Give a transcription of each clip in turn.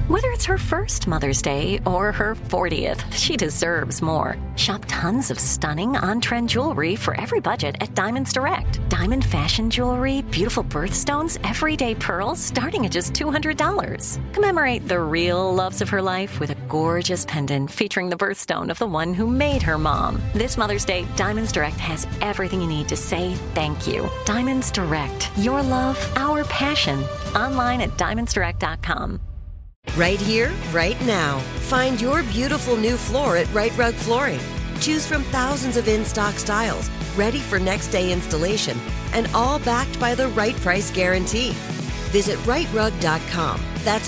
Whether it's her first Mother's Day or her 40th, she deserves more. Shop tons of stunning on-trend jewelry for every budget at Diamonds Direct. Diamond fashion jewelry, beautiful birthstones, everyday pearls starting at just $200. Commemorate the real loves of her life with a gorgeous pendant featuring the birthstone of the one who made her mom. This Mother's Day, Diamonds Direct has everything you need to say thank you. Diamonds Direct. Your love, our passion. Online at diamondsdirect.com. Right here, right now. Find your beautiful new floor at Right Rug Flooring. Choose from thousands of in-stock styles, ready for next day installation, and all backed by the right price guarantee. Visit rightrug.com. That's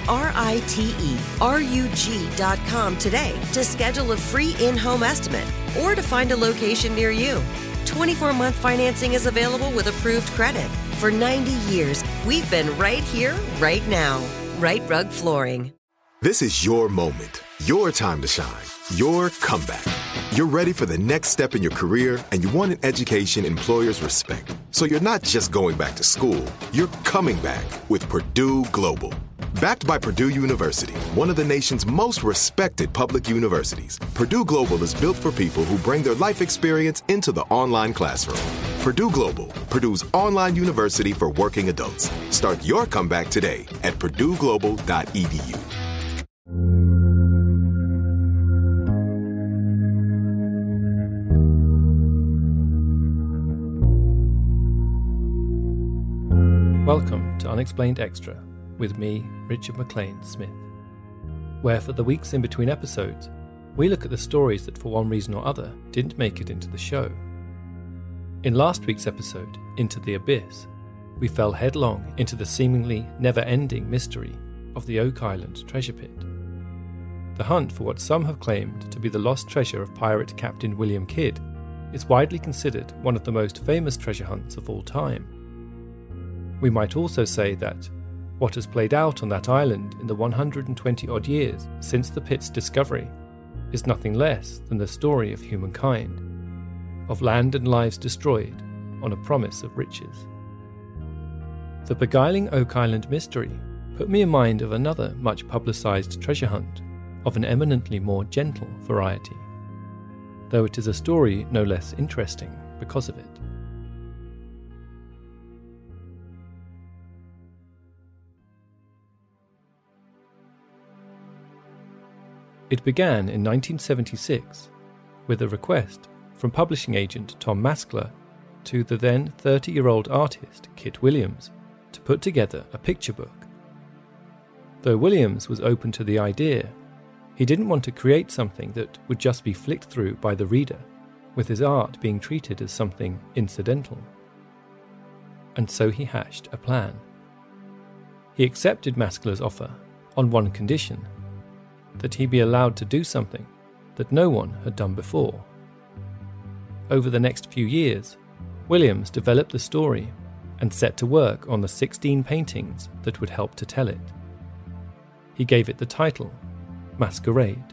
RITERUG.com today to schedule a free in-home estimate or to find a location near you. 24-month financing is available with approved credit. For 90 years, we've been right here, right now. Right Rug Flooring. This is your moment, your time to shine, your comeback. You're ready for the next step in your career, and you want an education employers respect. So you're not just going back to school, you're coming back with Purdue Global. Backed by Purdue University, one of the nation's most respected public universities, Purdue Global is built for people who bring their life experience into the online classroom. Purdue Global, Purdue's online university for working adults. Start your comeback today at purdueglobal.edu. Welcome to Unexplained Extra with me, Richard McLean Smith, where for the weeks in between episodes, we look at the stories that for one reason or other didn't make it into the show. In last week's episode, Into the Abyss, we fell headlong into the seemingly never-ending mystery of the Oak Island treasure pit. The hunt for what some have claimed to be the lost treasure of pirate Captain William Kidd is widely considered one of the most famous treasure hunts of all time. We might also say that what has played out on that island in the 120-odd years since the pit's discovery is nothing less than the story of humankind, of land and lives destroyed on a promise of riches. The beguiling Oak Island mystery put me in mind of another much publicised treasure hunt of an eminently more gentle variety, though it is a story no less interesting because of it. It began in 1976 with a request from publishing agent Tom Maskler to the then 30-year-old artist Kit Williams to put together a picture book. Though Williams was open to the idea, he didn't want to create something that would just be flicked through by the reader, with his art being treated as something incidental. And so he hatched a plan. He accepted Maskler's offer on one condition: that he be allowed to do something that no one had done before. Over the next few years, Williams developed the story and set to work on the 16 paintings that would help to tell it. He gave it the title, Masquerade.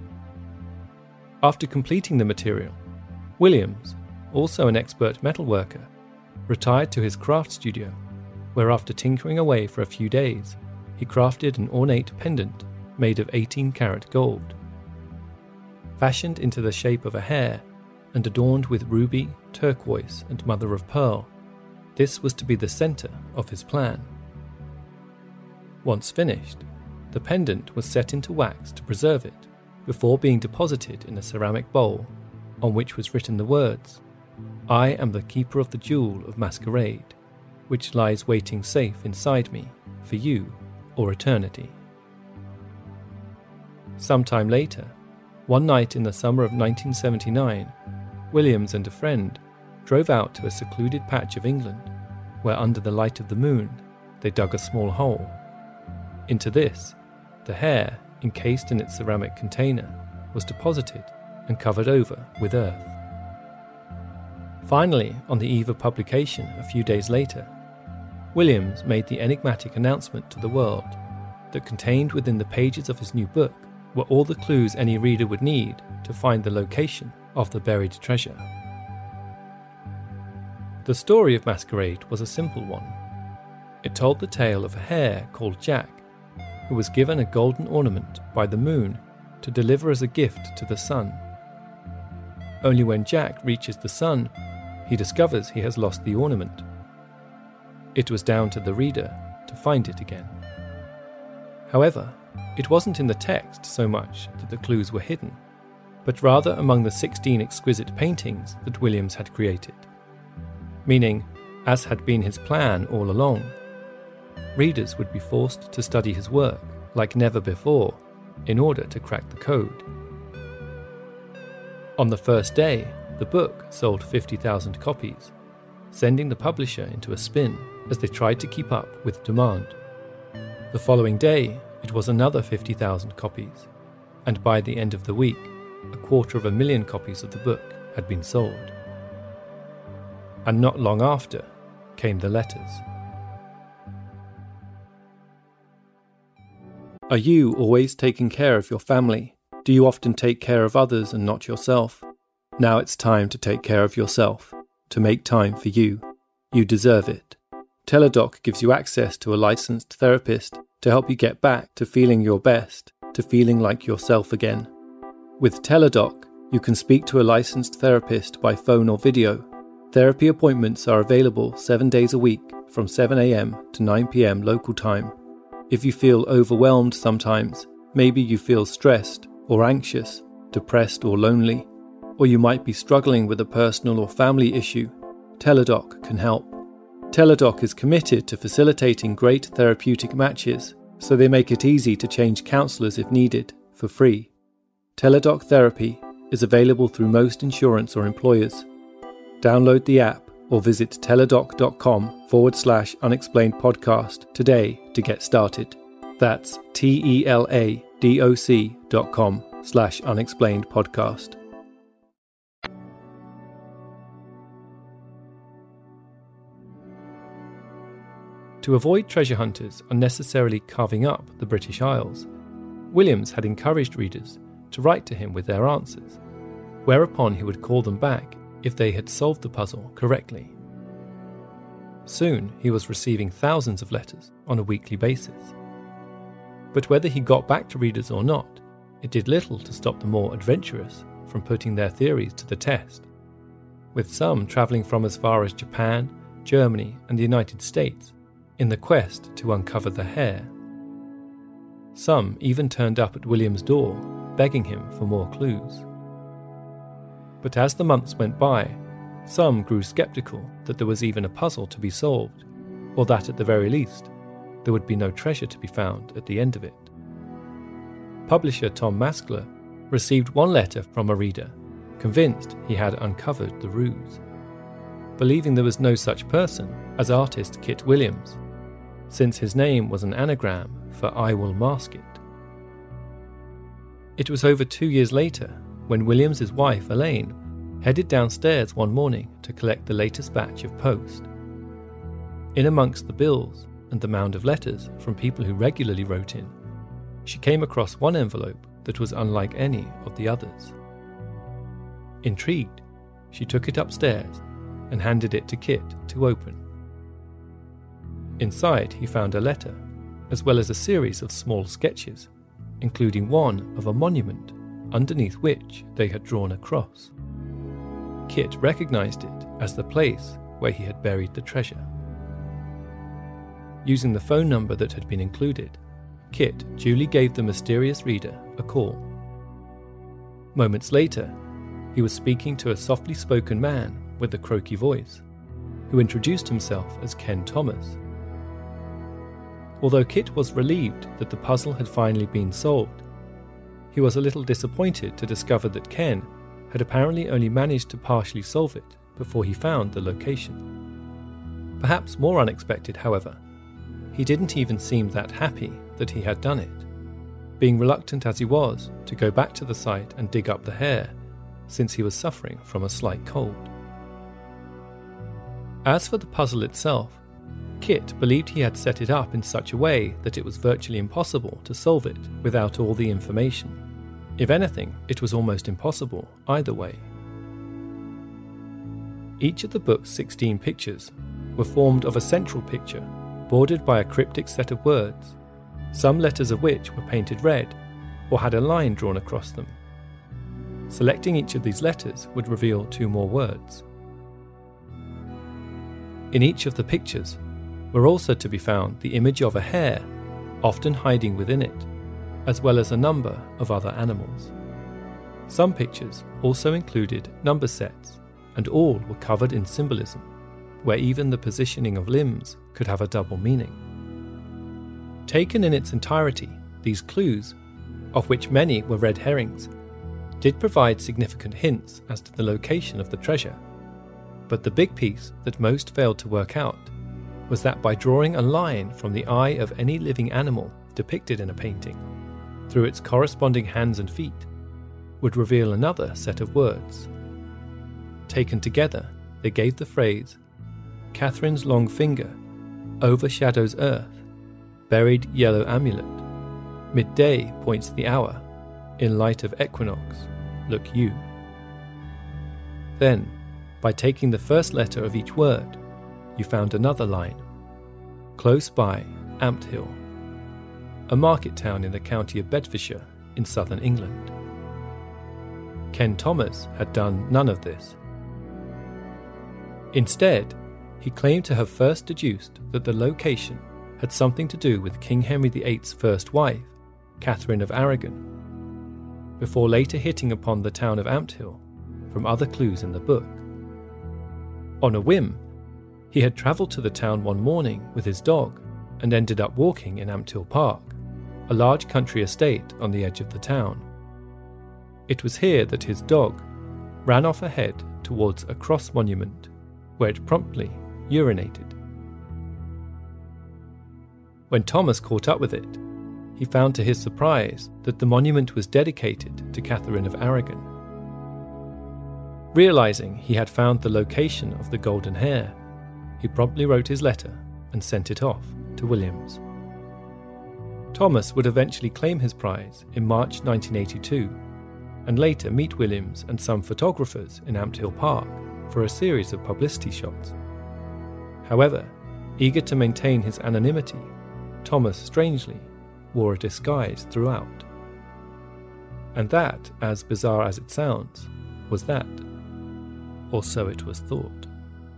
After completing the material, Williams, also an expert metalworker, retired to his craft studio, where after tinkering away for a few days, he crafted an ornate pendant made of 18-karat gold. Fashioned into the shape of a hare and adorned with ruby, turquoise, and mother of pearl, this was to be the centre of his plan. Once finished, the pendant was set into wax to preserve it before being deposited in a ceramic bowl on which was written the words, "I am the keeper of the jewel of Masquerade, which lies waiting safe inside me for you or eternity." Sometime later, one night in the summer of 1979, Williams and a friend drove out to a secluded patch of England, where under the light of the moon, they dug a small hole. Into this, the hare, encased in its ceramic container, was deposited and covered over with earth. Finally, on the eve of publication a few days later, Williams made the enigmatic announcement to the world that contained within the pages of his new book were all the clues any reader would need to find the location of the buried treasure. The story of Masquerade was a simple one. It told the tale of a hare called Jack, who was given a golden ornament by the moon to deliver as a gift to the sun. Only when Jack reaches the sun, he discovers he has lost the ornament. It was down to the reader to find it again. However, it wasn't in the text so much that the clues were hidden, but rather among the 16 exquisite paintings that Williams had created. Meaning, as had been his plan all along, readers would be forced to study his work like never before in order to crack the code. On the first day, the book sold 50,000 copies, sending the publisher into a spin as they tried to keep up with demand. The following day, it was another 50,000 copies, and by the end of the week, 250,000 copies of the book had been sold. And not long after came the letters. Are you always taking care of your family? Do you often take care of others and not yourself? Now it's time to take care of yourself, to make time for you. You deserve it. Teladoc gives you access to a licensed therapist to help you get back to feeling your best, to feeling like yourself again. With Teladoc, you can speak to a licensed therapist by phone or video. Therapy appointments are available 7 days a week from 7 a.m. to 9 p.m. local time. If you feel overwhelmed sometimes, maybe you feel stressed or anxious, depressed or lonely, or you might be struggling with a personal or family issue, Teladoc can help. Teladoc is committed to facilitating great therapeutic matches, so they make it easy to change counsellors if needed, for free. Teladoc Therapy is available through most insurance or employers. Download the app or visit teladoc.com/unexplained podcast today to get started. That's teladoc.com/unexplained podcast. To avoid treasure hunters unnecessarily carving up the British Isles, Williams had encouraged readers to write to him with their answers, whereupon he would call them back if they had solved the puzzle correctly. Soon he was receiving thousands of letters on a weekly basis. But whether he got back to readers or not, it did little to stop the more adventurous from putting their theories to the test, with some travelling from as far as Japan, Germany and the United States in the quest to uncover the hair. Some even turned up at William's door, begging him for more clues. But as the months went by, some grew sceptical that there was even a puzzle to be solved, or that at the very least, there would be no treasure to be found at the end of it. Publisher Tom Maskler received one letter from a reader, convinced he had uncovered the ruse, believing there was no such person as artist Kit Williams, since his name was an anagram for I Will Mask It. It was over 2 years later when Williams's wife, Elaine, headed downstairs one morning to collect the latest batch of post. In amongst the bills and the mound of letters from people who regularly wrote in, she came across one envelope that was unlike any of the others. Intrigued, she took it upstairs and handed it to Kit to open. Inside, he found a letter, as well as a series of small sketches, including one of a monument underneath which they had drawn a cross. Kit recognised it as the place where he had buried the treasure. Using the phone number that had been included, Kit duly gave the mysterious reader a call. Moments later, he was speaking to a softly spoken man with a croaky voice, who introduced himself as Ken Thomas. Although Kit was relieved that the puzzle had finally been solved, he was a little disappointed to discover that Ken had apparently only managed to partially solve it before he found the location. Perhaps more unexpected, however, he didn't even seem that happy that he had done it, being reluctant as he was to go back to the site and dig up the hair, since he was suffering from a slight cold. As for the puzzle itself, Kit believed he had set it up in such a way that it was virtually impossible to solve it without all the information. If anything, it was almost impossible either way. Each of the book's 16 pictures were formed of a central picture bordered by a cryptic set of words, some letters of which were painted red or had a line drawn across them. Selecting each of these letters would reveal 2 more words. In each of the pictures were also to be found the image of a hare, often hiding within it, as well as a number of other animals. Some pictures also included number sets, and all were covered in symbolism, where even the positioning of limbs could have a double meaning. Taken in its entirety, these clues, of which many were red herrings, did provide significant hints as to the location of the treasure. But the big piece that most failed to work out was that by drawing a line from the eye of any living animal depicted in a painting, through its corresponding hands and feet, would reveal another set of words. Taken together, they gave the phrase, "Catherine's long finger overshadows earth, buried yellow amulet, midday points the hour, in light of equinox, look you." Then, by taking the first letter of each word, you found another line. Close by Ampthill, a market town in the county of Bedfordshire in southern England. Ken Thomas had done none of this. Instead, he claimed to have first deduced that the location had something to do with King Henry VIII's first wife, Catherine of Aragon, before later hitting upon the town of Ampthill from other clues in the book. On a whim, he had travelled to the town one morning with his dog and ended up walking in Ampthill Park, a large country estate on the edge of the town. It was here that his dog ran off ahead towards a cross monument, where it promptly urinated. When Thomas caught up with it, he found to his surprise that the monument was dedicated to Catherine of Aragon. Realising he had found the location of the golden hare, he promptly wrote his letter and sent it off to Williams. Thomas would eventually claim his prize in March 1982, and later meet Williams and some photographers in Ampthill Park for a series of publicity shots. However, eager to maintain his anonymity, Thomas strangely wore a disguise throughout. And that, as bizarre as it sounds, was that. Or so it was thought.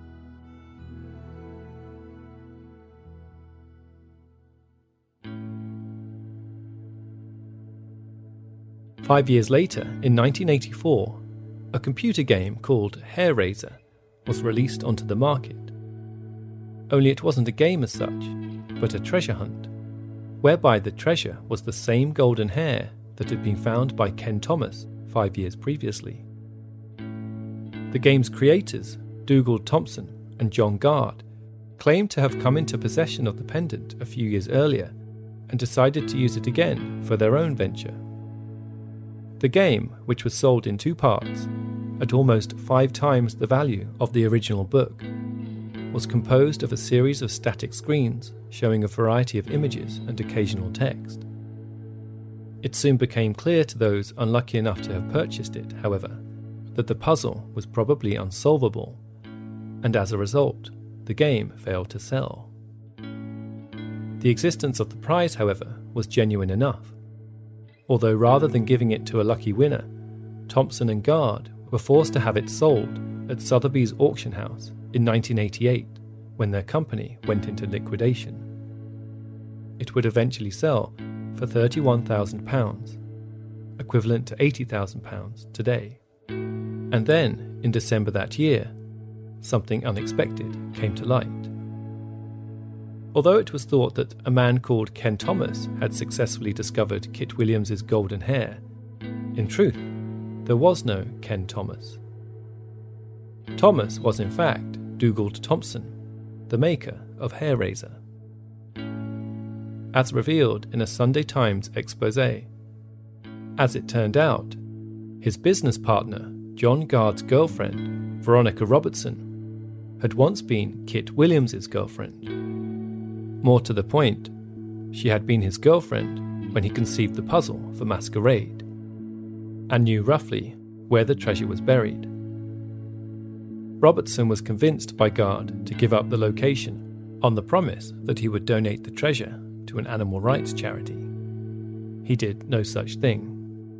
Five years later, in 1984, a computer game called Hairraiser was released onto the market. Only it wasn't a game as such, but a treasure hunt, whereby the treasure was the same golden hare that had been found by Ken Thomas 5 years previously. The game's creators, Dougal Thompson and John Gard, claimed to have come into possession of the pendant a few years earlier and decided to use it again for their own venture. The game, which was sold in 2 parts, at almost 5 times the value of the original book, was composed of a series of static screens showing a variety of images and occasional text. It soon became clear to those unlucky enough to have purchased it, however, that the puzzle was probably unsolvable, and as a result, the game failed to sell. The existence of the prize, however, was genuine enough, although rather than giving it to a lucky winner, Thompson and Gard were forced to have it sold at Sotheby's auction house in 1988 when their company went into liquidation. It would eventually sell for £31,000, equivalent to £80,000 today. And then, in December that year, something unexpected came to light. Although it was thought that a man called Ken Thomas had successfully discovered Kit Williams's golden hare, in truth, there was no Ken Thomas. Thomas was in fact Dougal Thompson, the maker of Hairraiser. As revealed in a Sunday Times exposé, as it turned out, his business partner, John Gard's girlfriend, Veronica Robertson, had once been Kit Williams's girlfriend. More to the point, she had been his girlfriend when he conceived the puzzle for Masquerade, and knew roughly where the treasure was buried. Robertson was convinced by Gard to give up the location on the promise that he would donate the treasure to to an animal rights charity. He did no such thing.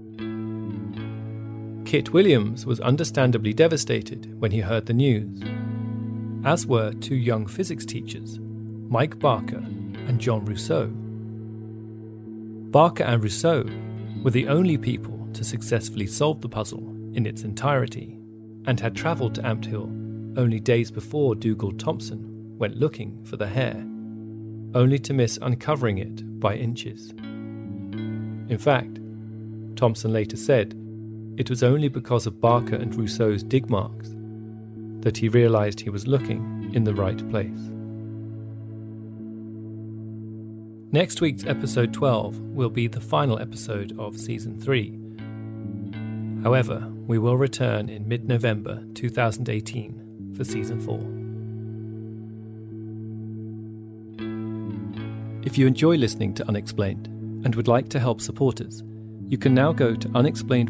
Kit Williams was understandably devastated when he heard the news, as were two young physics teachers, Mike Barker and John Rousseau. Barker and Rousseau were the only people to successfully solve the puzzle in its entirety, and had travelled to Ampthill only days before Dougal Thompson went looking for the hair, only to miss uncovering it by inches. In fact, Thompson later said it was only because of Barker and Rousseau's dig marks that he realised he was looking in the right place. Next week's episode 12 will be the final episode of Season 3. However, we will return in mid-November 2018 for Season 4. If you enjoy listening to Unexplained and would like to help support us, you can now go to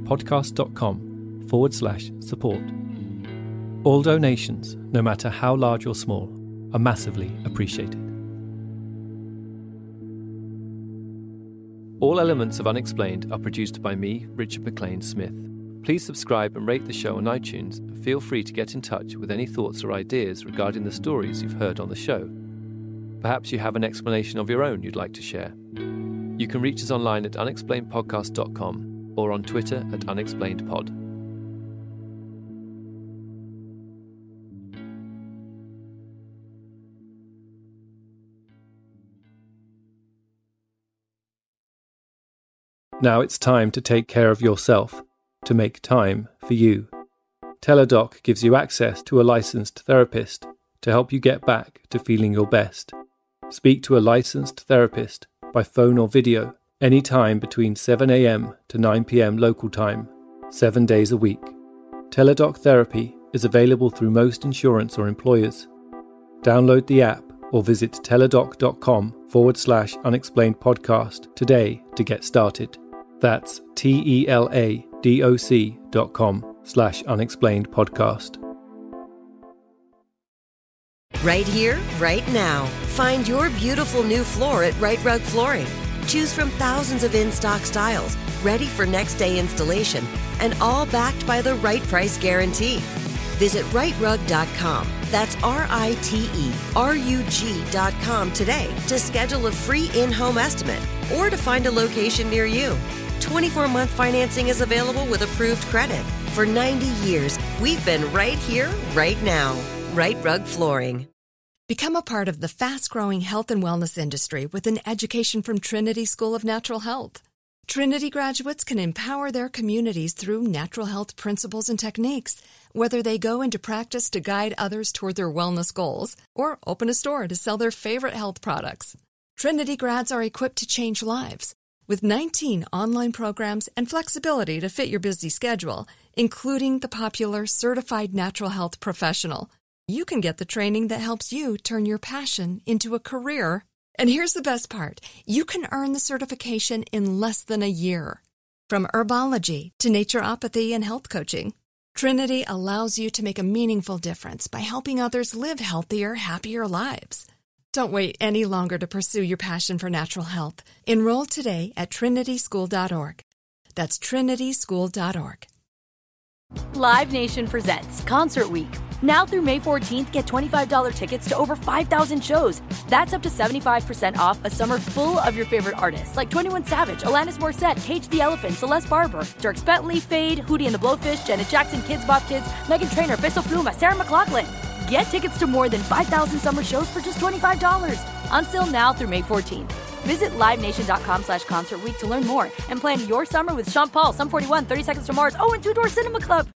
unexplainedpodcast.com/support. All donations, no matter how large or small, are massively appreciated. All elements of Unexplained are produced by me, Richard McLean Smith. Please subscribe and rate the show on iTunes, and feel free to get in touch with any thoughts or ideas regarding the stories you've heard on the show. Perhaps you have an explanation of your own you'd like to share. You can reach us online at unexplainedpodcast.com or on Twitter at unexplainedpod. Now it's time to take care of yourself, to make time for you. Teladoc gives you access to a licensed therapist to help you get back to feeling your best. Speak to a licensed therapist by phone or video anytime between 7 a.m. to 9 p.m. local time, 7 days a week. Teladoc Therapy is available through most insurance or employers. Download the app or visit teladoc.com/unexplainedpodcast today to get started. That's teladoc.com/unexplainedpodcast. Right here, right now. Find your beautiful new floor at Right Rug Flooring. Choose from thousands of in-stock styles, ready for next day installation, and all backed by the right price guarantee. Visit rightrug.com. That's RITERUG.com today to schedule a free in-home estimate or to find a location near you. 24-month financing is available with approved credit. For 90 years, we've been right here, right now. Right Rug Flooring. Become a part of the fast-growing health and wellness industry with an education from Trinity School of Natural Health. Trinity graduates can empower their communities through natural health principles and techniques, whether they go into practice to guide others toward their wellness goals or open a store to sell their favorite health products. Trinity grads are equipped to change lives. With 19 online programs and flexibility to fit your busy schedule, including the popular Certified Natural Health Professional, you can get the training that helps you turn your passion into a career. And here's the best part. You can earn the certification in less than a year. From herbology to naturopathy and health coaching, Trinity allows you to make a meaningful difference by helping others live healthier, happier lives. Don't wait any longer to pursue your passion for natural health. Enroll today at trinityschool.org. That's trinityschool.org. Live Nation presents Concert Week. Now through May 14th, get $25 tickets to over 5,000 shows. That's up to 75% off a summer full of your favorite artists like 21 Savage, Alanis Morissette, Cage the Elephant, Celeste Barber, Dierks Bentley, Fade, Hootie and the Blowfish, Janet Jackson, Kidz Bop Kids, Meghan Trainor, Peso Pluma, Sarah McLachlan. Get tickets to more than 5,000 summer shows for just $25. Until now through May 14th. Visit livenation.com/concertweek to learn more and plan your summer with Sean Paul, Sum 41, 30 Seconds to Mars, and Two Door Cinema Club.